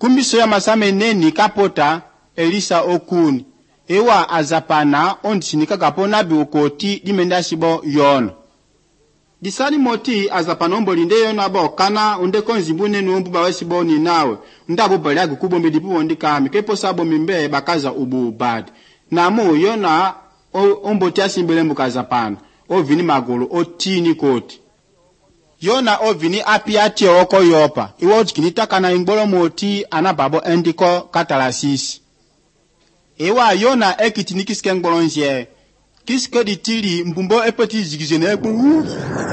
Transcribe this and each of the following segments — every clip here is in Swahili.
kumbiso ya masame neni kapota Elisa okuni ewa azapana ondisinika kapona biukoti dimenda shibo Yona disani moti azapana ombolinde Yona bo kana undeko nzimbune numbu bawesibo ni nawe ndabo balyagu kubombe dipu ndikami kepo sabo mimbe bakaza ubu bad namu Yona omboti asimbele mukazapana ovini magulu otini koti Yona ovini api ati oko yopa iwo otikinita kana ingbolo moti anababo endiko katalasisi ewa Yona ekitinikiske ngbolo nje kiske ditili mbumbo epeti zigizene ekpu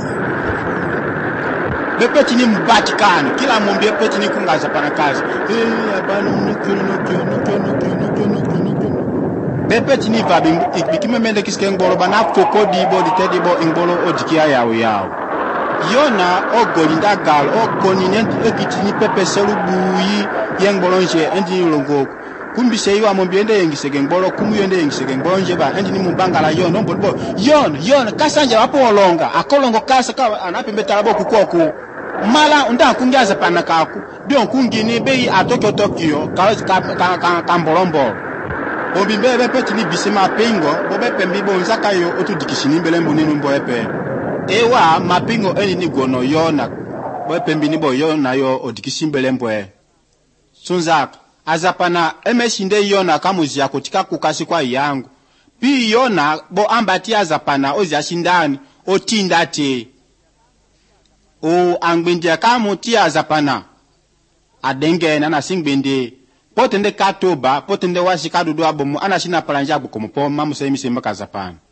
bepeti ni mbatikani kila mumbi epeti ni kungazapana kazi bepeti ni vabi ikimemende kiske ngbolo bana fokodi bo ditedibo ingbolo odikia yawo Yona ogolinda gal ogonine ekitini pepe selubuyi yengbolonje endi longoku kumbise yiwa mombiende yengisege ngbolo kumuyende yengisege ngbonje ba endi ni mubangala Yona ombo Yona kasanja wapo olonga akolongo kasa ka anapembe talabo kukoku mala unda kungaza panakaku bion kungini bei Tokyo ka mbolombo obimbe bepeti ni bisema pingo bobepembi bonzaka yo otudikishini mbele mbuninu mboepe ewa mapingo eni ni gono Yona bwepembi ni bo Yona yo odikisimbele mbwe sunzaka azapana emeshinde Yona kamuzi yakutika kukasi kwa yangu pi Yona bo ambati azapana oziashindani otinda te o angbende kamuti azapana adengena na singbende potende katoba potende washika dudu abomu anashina palanja abukomo po mamusemise mbaka azapana